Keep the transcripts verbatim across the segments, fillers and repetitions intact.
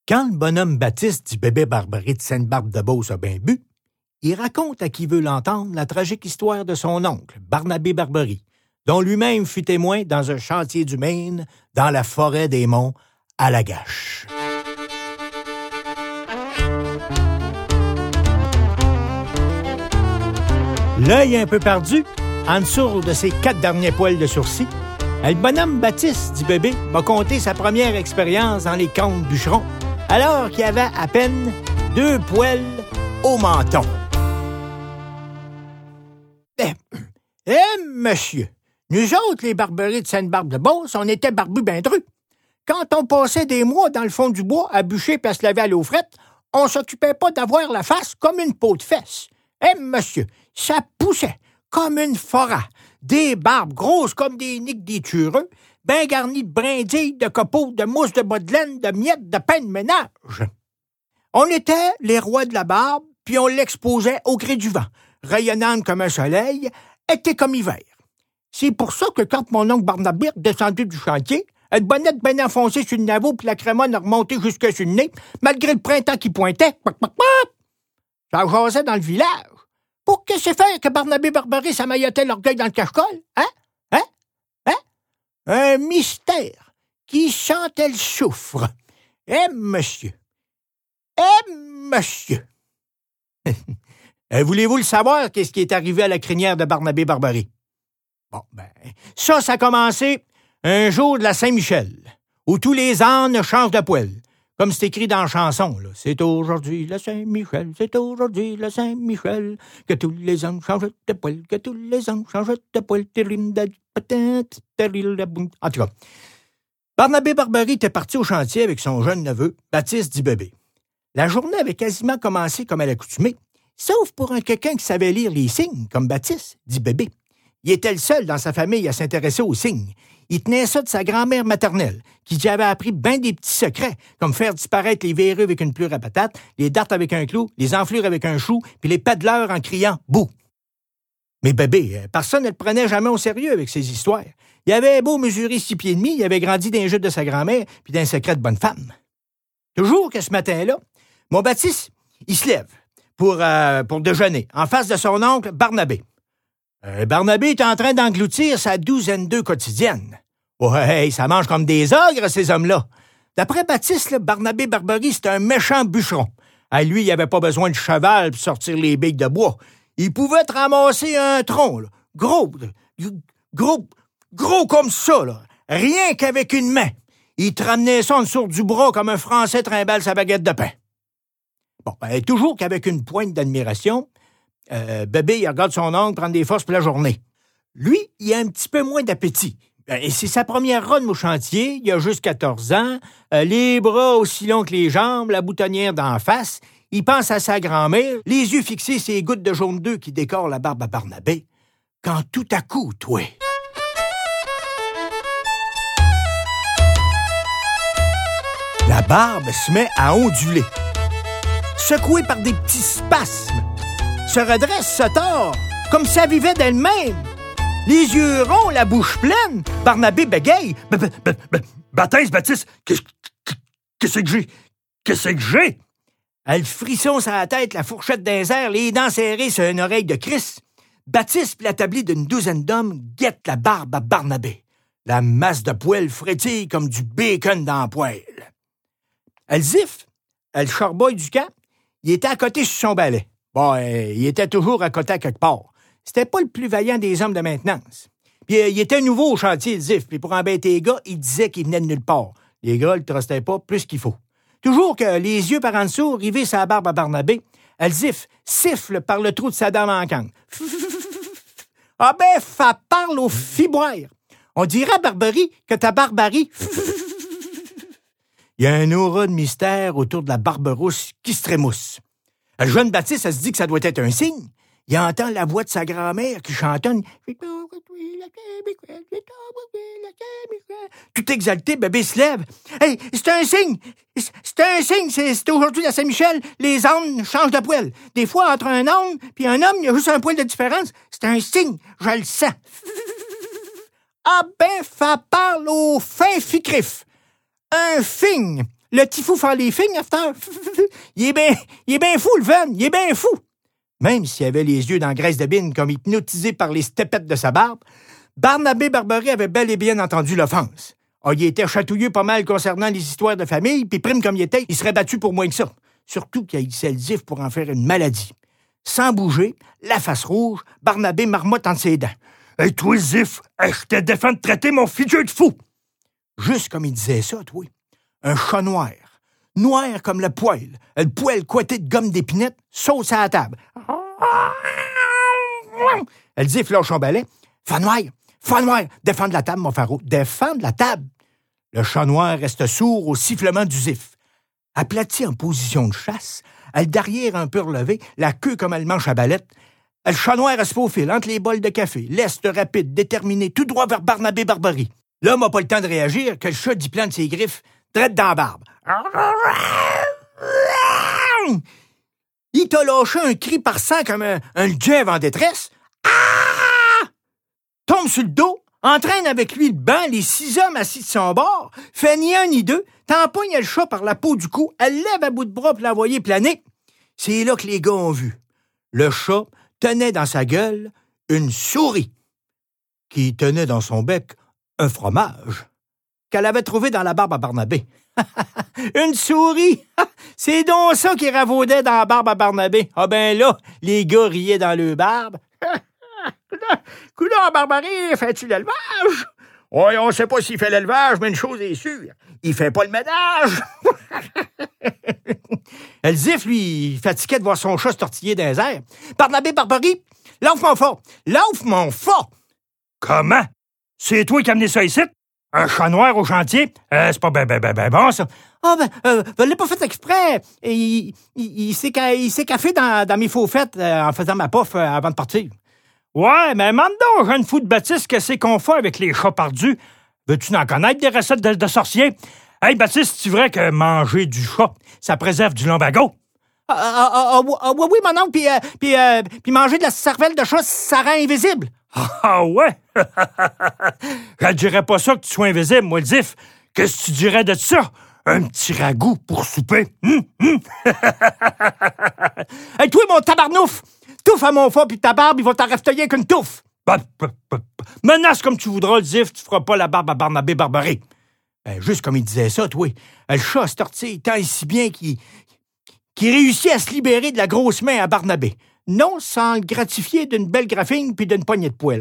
Quand le bonhomme Baptiste du bébé Barbarie de Sainte-Barbe-de-Beauce a bien bu, il raconte à qui veut l'entendre la tragique histoire de son oncle, Barnabé Barbarie, dont lui-même fut témoin dans un chantier du Maine, dans la forêt des Monts, à Lagache. L'œil un peu perdu, en dessous de ses quatre derniers poils de sourcil, le bonhomme Baptiste du bébé m'a conté sa première expérience dans les camps de bûcherons, alors qu'il avait à peine deux poils au menton. Eh, eh, monsieur, nous autres, les Barbaries de Sainte-Barbe-de-Beauce, on était barbus ben drus. Quand on passait des mois dans le fond du bois à bûcher puis à se laver à l'eau frette, on s'occupait pas d'avoir la face comme une peau de fesse. Eh, monsieur, ça poussait comme une forêt, des barbes grosses comme des niques des tureux, ben garnies de brindilles, de copeaux, de mousse de bas de laine, de miettes, de pain de ménage. On était les rois de la barbe, puis on l'exposait au gré du vent, rayonnante comme un soleil, été comme hiver. C'est pour ça que quand mon oncle Barnabé descendu du chantier, le bonnet bien enfoncé sur le navot puis la crémone a remonté jusque sur le nez, malgré le printemps qui pointait, ça jasait dans le village. Pour que c'est faire que Barnabé Barbarie s'amaillotait l'orgueil dans le cache-colle? Hein? Hein? Hein? Un mystère qui sentait le soufre. Eh, monsieur! Eh, monsieur! Voulez-vous le savoir, qu'est-ce qui est arrivé à la crinière de Barnabé Barbarie? Bon, ben, ça, ça a commencé un jour de la Saint-Michel, où tous les ânes changent de poil. Comme c'est écrit dans la chanson, là. C'est aujourd'hui la Saint-Michel, c'est aujourd'hui la Saint-Michel, que tous les ânes changent de poil, que tous les ânes changent de poil. En tout cas, Barnabé Barbarie était parti au chantier avec son jeune neveu, Baptiste dit bébé. La journée avait quasiment commencé comme à l'accoutumée, sauf pour un quelqu'un qui savait lire les signes, comme Baptiste dit bébé. Il était le seul dans sa famille à s'intéresser aux signes. Il tenait ça de sa grand-mère maternelle, qui lui avait appris bien des petits secrets, comme faire disparaître les verrues avec une pleure à patate, les dartes avec un clou, les enflures avec un chou, puis les paddleurs en criant « bouh ». Mais bébé, personne ne le prenait jamais au sérieux avec ses histoires. Il avait beau mesurer six pieds et demi, il avait grandi dans les jeux de sa grand-mère, puis dans un secret de bonne femme. Toujours que ce matin-là, mon Baptiste, il se lève pour, euh, pour déjeuner, en face de son oncle Barnabé. Euh, Barnabé est en train d'engloutir sa douzaine d'œufs quotidienne. Ouais, ça mange comme des ogres, ces hommes-là. D'après Baptiste, là, Barnabé Barbarie, c'est un méchant bûcheron. À lui, il avait pas besoin de cheval pour sortir les billes de bois. Il pouvait te ramasser un tronc, là, gros, gros, gros comme ça, là, rien qu'avec une main. Il te ramenait ça en dessous du bras comme un Français trimballe sa baguette de pain. Bon, ben, toujours qu'avec une pointe d'admiration, Euh, bébé, il regarde son oncle prendre des forces pour la journée. Lui, il a un petit peu moins d'appétit. Et c'est sa première run au chantier, il a juste quatorze ans, euh, les bras aussi longs que les jambes, la boutonnière d'en face. Il pense à sa grand-mère, les yeux fixés sur les gouttes de jaune d'œuf qui décorent la barbe à Barnabé. Quand tout à coup, toi... La barbe se met à onduler, secouée par des petits spasmes. Se redresse, se tord, comme si elle vivait d'elle-même. Les yeux ronds, la bouche pleine, Barnabé bégaye. Baptiste, Baptiste, qu'est-ce que j'ai? Qu'est-ce que j'ai? Elle frisson sur la tête, la fourchette dans les airs, les dents serrées sur une oreille de Christ. Baptiste, l'attablé d'une douzaine d'hommes, guette la barbe à Barnabé. La masse de poêle frétille comme du bacon dans la poêle. Elle ziffe, elle charboille du camp. Il était à côté sur son balai. Bon, euh, il était toujours à côté à quelque part. C'était pas le plus vaillant des hommes de maintenance. Puis euh, il était nouveau au chantier, le Zif, puis pour embêter les gars, il disait qu'il venait de nulle part. Les gars, ils le trustaient pas plus qu'il faut. Toujours que les yeux par en dessous, rivés sur la barbe à Barnabé, le Zif siffle par le trou de sa dent manquante. Ah ben, ça parle au fiboire. On dirait à Barbarie que ta barbarie... Il y a un aura de mystère autour de la barbe rousse qui se trémousse. Le jeune Baptiste, ça se dit que ça doit être un signe. Il entend la voix de sa grand-mère qui chantonne. Tout exalté, bébé se lève. Hey, c'est un signe! C'est un signe! C'est, c'est aujourd'hui la Saint-Michel. Les ânes changent de poil. Des fois, entre un âne et un homme, il y a juste un poil de différence. C'est un signe. Je le sens. Ah ben, ça parle au fin ficrif. Un figne. Le petit fou faire les fignes, after. Il est bien il est bien fou, le veine, il est bien fou. Même s'il avait les yeux dans la graisse de bine comme hypnotisé par les stepettes de sa barbe, Barnabé Barbery avait bel et bien entendu l'offense. Ah, il était chatouilleux pas mal concernant les histoires de famille, puis prime comme il était, il serait battu pour moins que ça. Surtout qu'il haïssait le Zif pour en faire une maladie. Sans bouger, la face rouge, Barnabé marmotte entre ses dents. « Hey, toi, Zif, je te défends de traiter mon fidjeux de fou! » Juste comme il disait ça, toi. Un chat noir. Noir comme le poêle. Le poêle coité de gomme d'épinette, sauce à la table. Elle dit, lâche son balai. Fan noir, fan noir, défendre la table, mon pharaon. Défendre la table. Le chat noir reste sourd au sifflement du Zif. Aplati en position de chasse, le derrière un peu relevé, la queue comme elle manche à balette, le chat noir reste au fil entre les bols de café, l'est rapide, déterminé, tout droit vers Barnabé Barbery. L'homme n'a pas le temps de réagir que le chat dit plante ses griffes, drette dans la barbe. Il t'a lâché un cri par sang comme un, un jeune en détresse. Ah! Tombe sur le dos, entraîne avec lui le banc, les six hommes assis de son bord, fait ni un ni deux, t'empoigne le chat par la peau du cou, elle lève à bout de bras pour l'envoyer planer. C'est là que les gars ont vu. Le chat tenait dans sa gueule une souris qui tenait dans son bec un fromage qu'elle avait trouvé dans la barbe à Barnabé. Une souris! C'est donc ça qui ravaudait dans la barbe à Barnabé. Ah ben là, les gars riaient dans le barbe. Coudon, Barbery, fais-tu l'élevage? Oui, on sait pas s'il fait l'élevage, mais une chose est sûre, il fait pas le ménage. Le Zif, lui, il fatiguait de voir son chat se tortiller dans les airs. Barnabé Barbery, lauffe mon fort! Lauffe mon fort! Comment? C'est toi qui as amené ça ici? Un chat noir au chantier? Euh, c'est pas ben, ben, ben, ben bon, ça. Ah, ben, euh, je l'ai pas fait exprès. Il, il, il s'est, il s'est caffé dans, dans mes faux fêtes euh, en faisant ma pof euh, avant de partir. Ouais, mais mande donc, jeune fou de Baptiste, qu'est-ce qu'on fait avec les chats perdus? Veux-tu en connaître des recettes de, de sorciers? Hey, Baptiste, c'est vrai que manger du chat, ça préserve du lumbago? Ah, ah, ah, ah, ah, oui, mon oncle, puis, euh, puis, euh, puis manger de la cervelle de chat, ça rend invisible. Ah ouais? Je dirais pas ça que tu sois invisible, moi, le Zif. Qu'est-ce que tu dirais de ça? Un petit ragoût pour souper. Hum, hum. Hey, toi, mon tabarnouf! Touffe à mon foie, puis ta barbe, ils vont t'en raftailler avec une touffe. Bah, bah, bah, bah. Menace comme tu voudras, le Zif, tu feras pas la barbe à Barnabé Barbery. Ben, juste comme il disait ça, toi. Le chat se tortille tant et si bien qu'il, qu'il réussit à se libérer de la grosse main à Barnabé. Non sans le gratifier d'une belle graphine puis d'une poignée de poêle.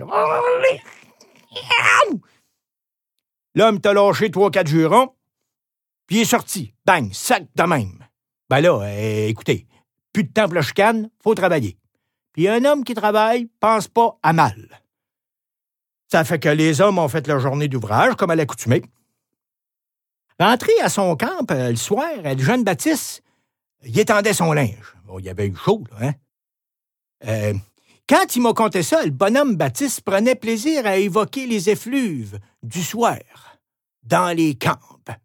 L'homme t'a lâché trois, quatre jurons, puis il est sorti. Bang, sac de même. Ben là, euh, écoutez, plus de temps pour la chicane, faut travailler. Puis un homme qui travaille pense pas à mal. Ça fait que les hommes ont fait leur journée d'ouvrage, comme à l'accoutumée. Rentré à son camp euh, le soir, le jeune Baptiste, il étendait son linge. Bon, il avait eu chaud, là, hein? Euh, quand il m'a conté ça, le bonhomme Baptiste prenait plaisir à évoquer les effluves du soir dans les camps.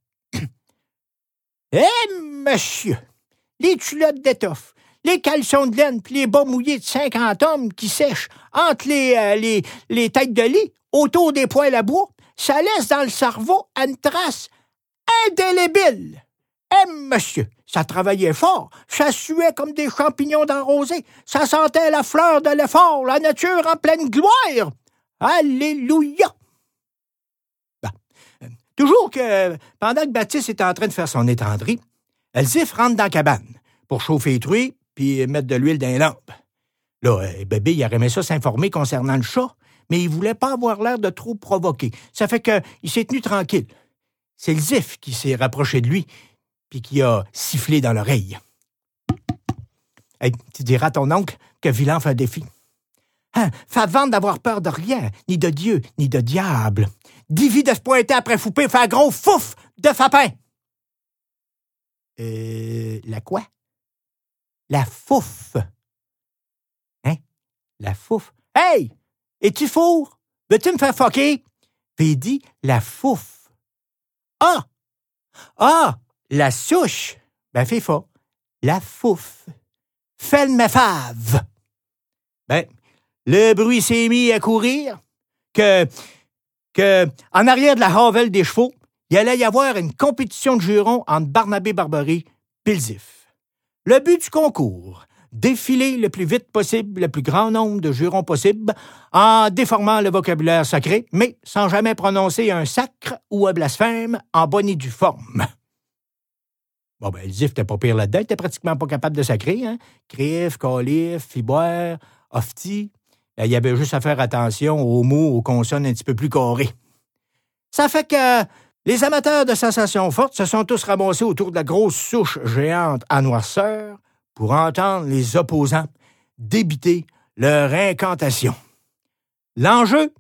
Eh, monsieur, les culottes d'étoffe, les caleçons de laine puis les bas mouillés de cinquante hommes qui sèchent entre les, euh, les, les têtes de lit autour des poêles à bois, ça laisse dans le cerveau une trace indélébile. Eh, monsieur, ça travaillait fort, ça suait comme des champignons dans rosée, ça sentait la fleur de l'effort, la nature en pleine gloire. Alléluia! Bon. Toujours que, pendant que Baptiste était en train de faire son étendrie, le Zif rentre dans la cabane pour chauffer les truies puis mettre de l'huile dans les lampes. Là, euh, bébé, il aurait aimé ça s'informer concernant le chat, mais il voulait pas avoir l'air de trop provoquer. Ça fait que il s'est tenu tranquille. C'est le Zif qui s'est rapproché de lui puis qui a sifflé dans l'oreille. Hey, tu diras à ton oncle que Vilan fait un défi. Hein, fais vendre d'avoir peur de rien, ni de Dieu, ni de diable. Divi de se pointer après Foupé, faire gros fouf de Fapin. Euh, la quoi? La fouf. Hein? La fouf. Hey! Es-tu four? Veux-tu me faire foquer? Puis il dit la fouf. Ah! Ah! La souche, ben fais fa. La fouf. Fais le mefave. Ben, le bruit s'est mis à courir, que, que, en arrière de la havelle des chevaux, il allait y avoir une compétition de jurons entre Barnabé Barbery et le Zif. Le but du concours, défiler le plus vite possible le plus grand nombre de jurons possible en déformant le vocabulaire sacré, mais sans jamais prononcer un sacre ou un blasphème en bonne et due forme. Bon, ben, le Zif n'était pas pire là-dedans, il était pratiquement pas capable de sacrer, hein? Crif, calif, fiboire, ofti. Il y avait juste à faire attention aux mots, aux consonnes un petit peu plus carrées. Ça fait que les amateurs de sensations fortes se sont tous ramassés autour de la grosse souche géante à noirceur pour entendre les opposants débiter leur incantation. L'enjeu?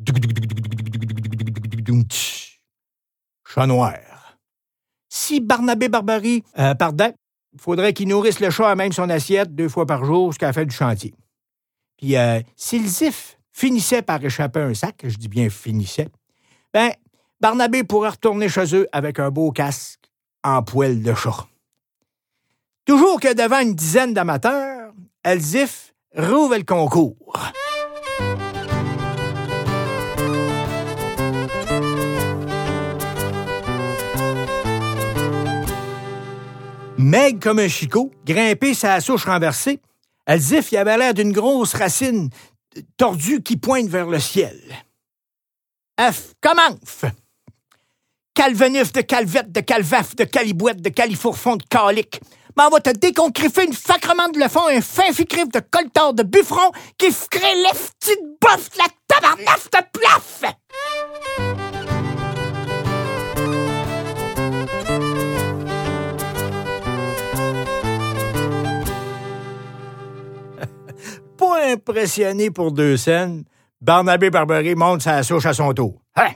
Chat noir. Si Barnabé Barbery euh, pardait, il faudrait qu'il nourrisse le chat à même son assiette deux fois par jour jusqu'à la fin du chantier. Puis, euh, si le Zif finissait par échapper un sac, je dis bien finissait, ben, Barnabé pourrait retourner chez eux avec un beau casque en poêle de chat. Toujours que devant une dizaine d'amateurs, le Zif rouvre le concours. Maigre comme un chicot, grimpé sa souche renversée, le Zif, il avait l'air d'une grosse racine tordue qui pointe vers le ciel. F commence! Calvenuf de calvette, de calvaf, de calibouette, de califourfond, de calique. M'en va te déconcriffer une sacrement de le fond, un fin ficrif de coltard de buffron qui fcrée les petites boffes de la tabarnaf de plaf! Pas impressionné pour deux scènes, Barnabé Barbery monte sa souche à son tour. Hein?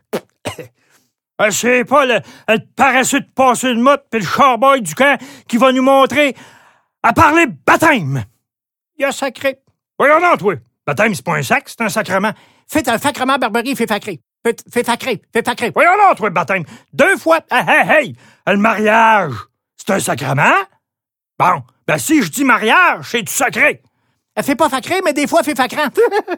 C'est pas le, le paresseux de passer une motte pis le charboy du camp qui va nous montrer à parler baptême. Il a sacré. Voyons donc, toi. Baptême, c'est pas un sac, c'est un sacrement. Faites un sacrement, Barbery, fait sacré. Fais, fais sacré, fais sacré. Voyons donc, toi, baptême. Deux fois. Hey, hey, hey! Le mariage, c'est un sacrement? Bon, ben si je dis mariage, c'est du sacré. Elle fait pas sacré, mais des fois, fait sacrant.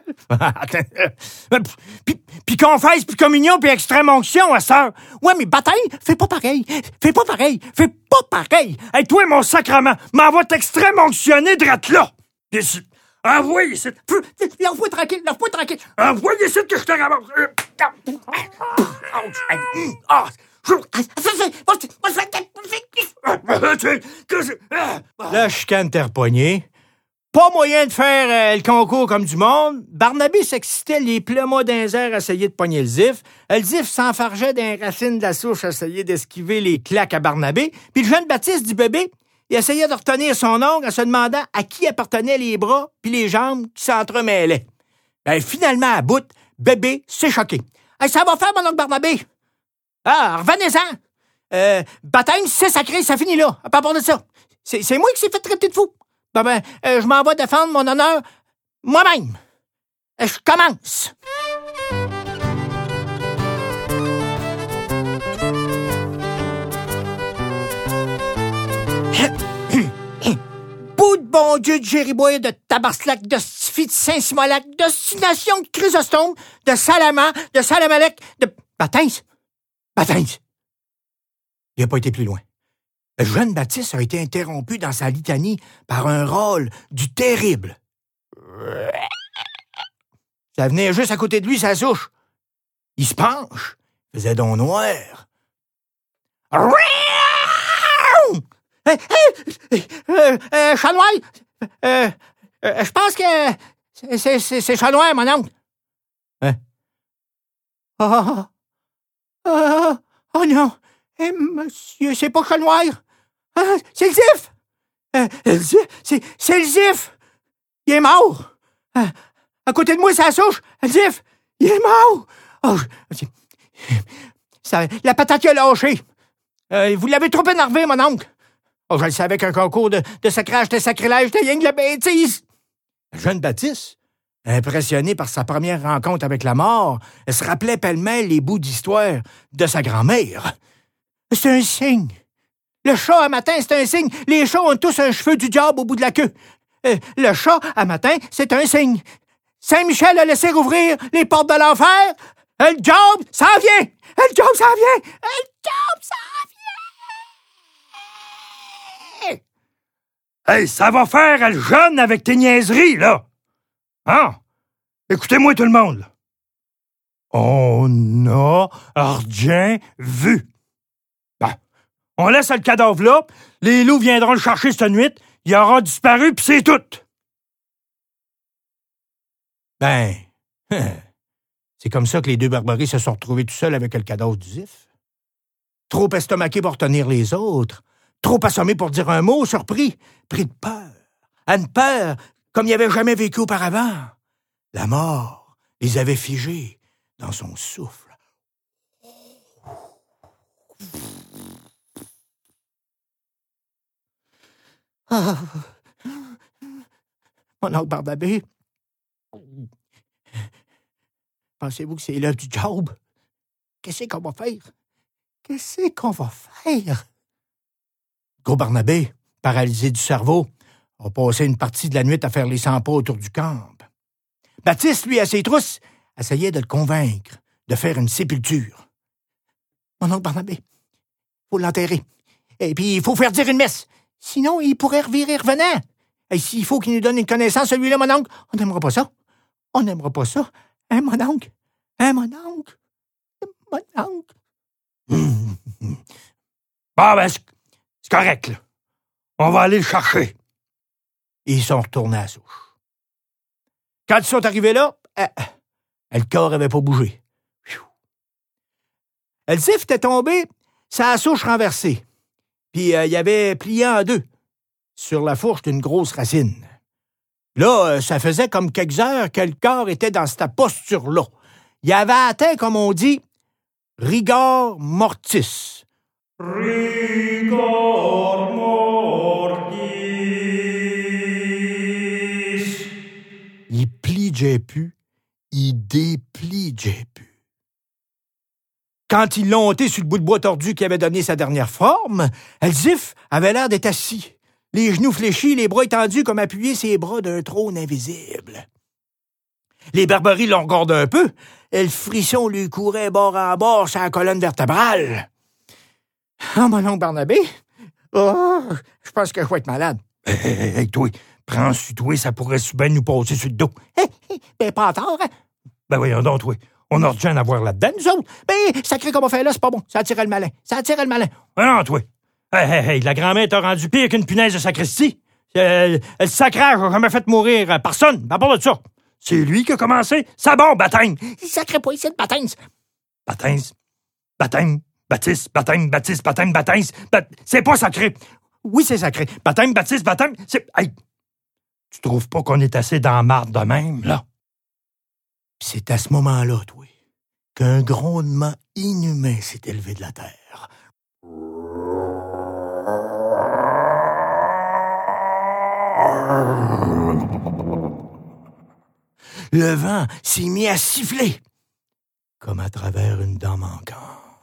puis, puis confesse, puis communion, puis extrême onction, à ça. Ouais, mais baptême, fais pas pareil. Fais pas pareil. Fais pas pareil. Hey, toi, mon sacrement, m'envoie t'extrême onctionner drette là. Envoie ici. Lâche-moi tranquille, lâche-moi tranquille. Envoie ici que je te ramasse. La chicane terre poignée. Pas moyen de faire euh, le concours comme du monde. Barnabé s'excitait les plumeaux d'un air à essayer de pogner le Zif. Le Zif s'enfargeait d'un racine de la souche à essayer d'esquiver les claques à Barnabé. Puis le jeune Baptiste du bébé, il essayait de retenir son ongle en se demandant à qui appartenaient les bras puis les jambes qui s'entremêlaient. Ben, finalement, à bout, bébé s'est choqué. Hey, ça va faire, mon oncle Barnabé? Ah, revenez-en! Euh, baptême, c'est sacré, ça finit là. À part de ça. C'est, c'est moi qui s'est fait traiter de fou. Ben, ben euh, je m'en vais défendre mon honneur moi-même. Euh, je commence. Bout de bon Dieu de Jéribois, de Tabarslac, de Stifie, de Saint-Simolac, d'Ostination de Chrysostome, de Salama, de Salamalek, de Baptême. Baptême. Il n'a pas été plus loin. Le jeune Baptiste a été interrompu dans sa litanie par un rôle du terrible. Ça venait juste à côté de lui, sa souche. Il se penche, faisait donc noir. Hey, hey, euh, euh, chat noir, euh, euh, je pense que c'est, c'est, c'est chat noir, mon oncle. Hein? Oh, oh, oh, oh non, eh, monsieur, c'est pas chat noir. Ah, c'est le Zif! Euh, le Zif, c'est, c'est le Zif! Il est mort! Euh, à côté de moi, c'est la souche! Le Zif! Il est mort! Oh, ça, la patate a lâché! Euh, vous l'avez trop énervé, mon oncle! Oh, je le savais qu'un concours de, de sacrage de sacrilège, c'était rien que la bêtise! Le jeune Baptiste, impressionné par sa première rencontre avec la mort, se rappelait pêle-mêle les bouts d'histoire de sa grand-mère. C'est un signe! Le chat à matin, c'est un signe. Les chats ont tous un cheveu du diable au bout de la queue. Euh, le chat à matin, c'est un signe. Saint-Michel a laissé rouvrir les portes de l'enfer. Le job, ça vient! Le job, ça vient! Le job, ça vient! Hey, ça va faire le jeune avec tes niaiseries, là! Hein? Écoutez-moi tout le monde, là. On a rien vu. Ben, on laisse le cadavre là, les loups viendront le chercher cette nuit, il aura disparu, puis c'est tout. Ben, c'est comme ça que les deux barbaries se sont retrouvés tout seuls avec le cadavre du Zif. Trop estomaqués pour tenir les autres, trop assommés pour dire un mot, surpris, pris de peur, à une peur comme il n'y avait jamais vécu auparavant. La mort les avait figés dans son souffle. Ah. Mon oncle Barnabé, pensez-vous que c'est l'œuvre du job? Qu'est-ce qu'on va faire? Qu'est-ce qu'on va faire? Gros Barnabé, paralysé du cerveau, a passé une partie de la nuit à faire les cent pas autour du camp. Baptiste, lui, à ses trousses, essayait de le convaincre de faire une sépulture. Mon oncle Barnabé, faut l'enterrer. Et puis, il faut faire dire une messe. Sinon, il pourrait revirer revenant. Et s'il faut qu'il nous donne une connaissance, celui-là, mon oncle, on n'aimera pas ça. On n'aimera pas ça. Hein, mon oncle? Hein, mon oncle? Mon oncle? Mmh. Bon, ben, c'est, c'est correct, là. On va aller le chercher. Et ils sont retournés à la souche. Quand ils sont arrivés là, euh, le corps n'avait pas bougé. Le Zif était tombé, sa souche renversée. Puis euh, il avait plié en deux, sur la fourche d'une grosse racine. Là, euh, ça faisait comme quelques heures que le corps était dans cette posture-là. Il avait atteint, comme on dit, rigor mortis. Rigor mortis. Il pliait plus, il dépliait plus. Quand ils l'ont ôté sur le bout de bois tordu qui avait donné sa dernière forme, le Zif avait l'air d'être assis, les genoux fléchis, les bras étendus comme appuyés sur les bras d'un trône invisible. Les barbaries l'ont regardé un peu, et le frisson lui courait bord en bord sur la colonne vertébrale. « Ah, mon oncle Barnabé, oh, je pense que je vais être malade. »« Hé, hey, hey, hey, toi, prends sur toi, ça pourrait bien nous passer sur le dos. »« Hé, hé, ben pas tard, hein? »« Ben voyons donc, toi. On a rien à voir là-dedans, nous autres. Ben, sacré comme on fait là, c'est pas bon. Ça attirait le malin. Ça attirait le malin. »« Ben non, toi. Hey, hey, hey, la grand-mère t'a rendu pire qu'une punaise de sacristie. Euh, le sacrage n'a jamais fait mourir personne, à part de ça. C'est lui qui a commencé. Ça bon, baptême. »« Sacré pas ici, le baptême. »« Baptême, baptême, baptiste, baptême, baptiste, baptême, baptême. Bat... C'est pas sacré. »« Oui, c'est sacré. »« Baptême, baptiste, baptême, c'est... Hey, tu trouves pas qu'on est assez dans la marde de même, là? » C'est à ce moment-là, toi, qu'un grondement inhumain s'est élevé de la terre. Le vent s'est mis à siffler, comme à travers une dent manquante.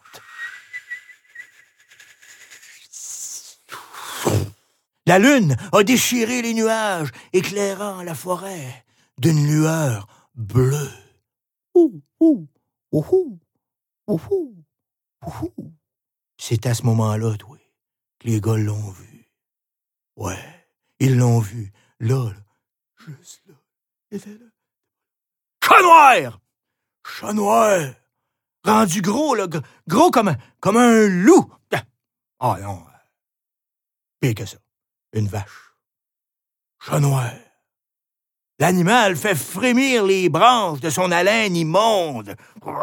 La lune a déchiré les nuages, éclairant la forêt d'une lueur bleue. Ouh, ouh, ouh, ouh, ouh, ouh, ouh. C'est à ce moment-là, toi, que les gars l'ont vu. Ouais, ils l'ont vu, là, là, juste là, il était là. Chat noir! Chat noir! Rendu gros, là, gros comme un, comme un loup. Ah non, pire que ça, une vache. Chat noir. L'animal fait frémir les branches de son haleine immonde.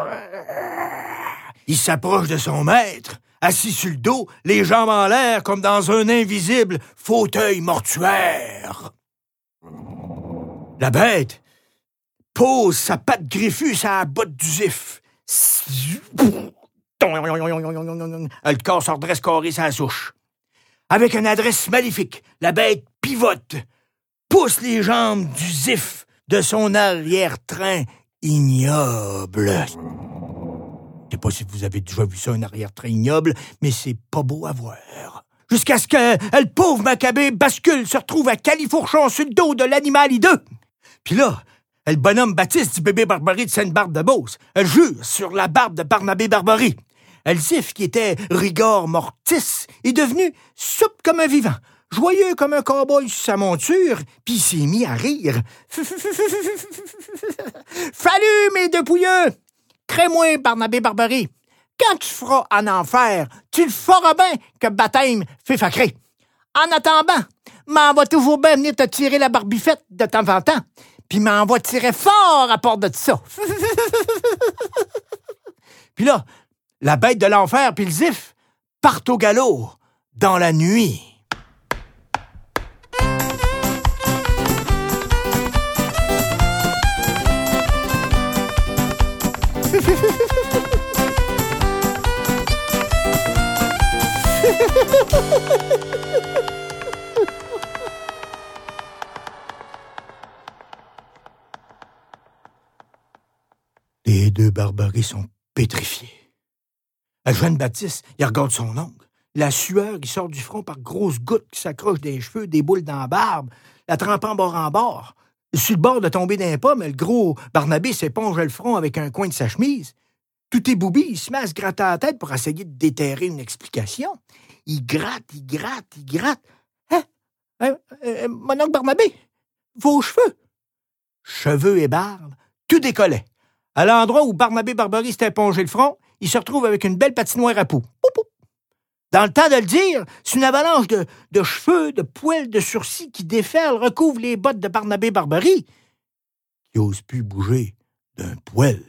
Il s'approche de son maître, assis sur le dos, les jambes en l'air comme dans un invisible fauteuil mortuaire. La bête pose sa patte griffue sur la botte du Zif. Le corps se redresse carré sur la souche. Avec une adresse maléfique, la bête pivote, pousse les jambes du Zif de son arrière-train ignoble. Je sais pas si vous avez déjà vu ça, un arrière-train ignoble, mais c'est pas beau à voir. Jusqu'à ce que le pauvre Maccabée bascule, se retrouve à califourchon sur le dos de l'animal hideux. Puis là, Le bonhomme Baptiste du bébé Barbarie de Sainte-Barbe-de-Beauce jure sur la barbe de Barnabé Barbarie. Le Zif, qui était rigor mortis, est devenu souple comme un vivant, joyeux comme un cow-boy sur sa monture, puis il s'est mis à rire. « Salut, mes deux pouilleux! Crée-moi, Barnabé Barbarie. Quand tu feras en enfer, tu le feras bien que baptême fait facré. En attendant, m'en va toujours bien venir te tirer la barbifette de temps en temps, puis m'en va tirer fort à part de ça. » Puis là, la bête de l'enfer puis le Zif partent au galop dans la nuit. Les deux Barbaries sont pétrifiés. Le jeune Baptiste, il regarde son oncle. La sueur qui sort du front par grosses gouttes qui s'accrochent des cheveux, des boules dans la barbe, la trempant bord en bord. Sur le bord de tomber d'un pas, mais le gros Barnabé s'éponge le front avec un coin de sa chemise. Tout est boubi, il se met à se gratter la tête pour essayer de déterrer une explication. Il gratte, il gratte, il gratte. Hein? Euh, euh, mon oncle Barnabé, vos cheveux. Cheveux et barbe, tout décollait. À l'endroit où Barnabé Barbarie s'était épongé le front, il se retrouve avec une belle patinoire à poux. Pou, pou. Dans le temps de le dire, c'est une avalanche de, de cheveux, de poils, de sourcils qui déferlent, recouvre les bottes de Barnabé Barbarie, qui n'ose plus bouger d'un poil.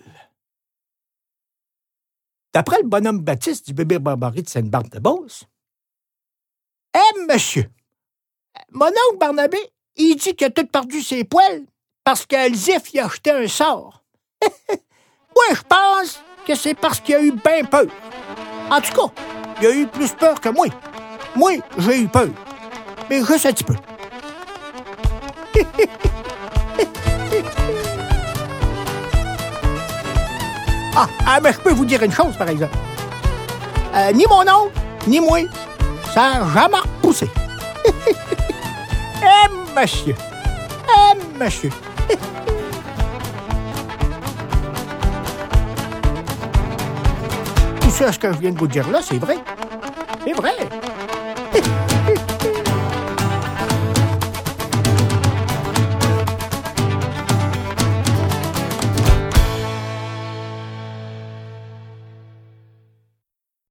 D'après le bonhomme Baptiste du bébé Barbarie de Sainte-Barbe-de-Beauce, « Eh, monsieur, mon oncle Barnabé, il dit qu'il a tout perdu ses poils parce que le Zif y a acheté un sort. Moi, je pense que c'est parce qu'il a eu bien peur. En tout cas, il a eu plus peur que moi. Moi, j'ai eu peur. Mais juste un petit peu. » Ah, ah, mais je peux vous dire une chose, par exemple. Euh, ni mon oncle, ni moi, ça n'a jamais repoussé. Eh, monsieur! Eh, monsieur! Tout ça, ce que je viens de vous dire là, c'est vrai. C'est vrai.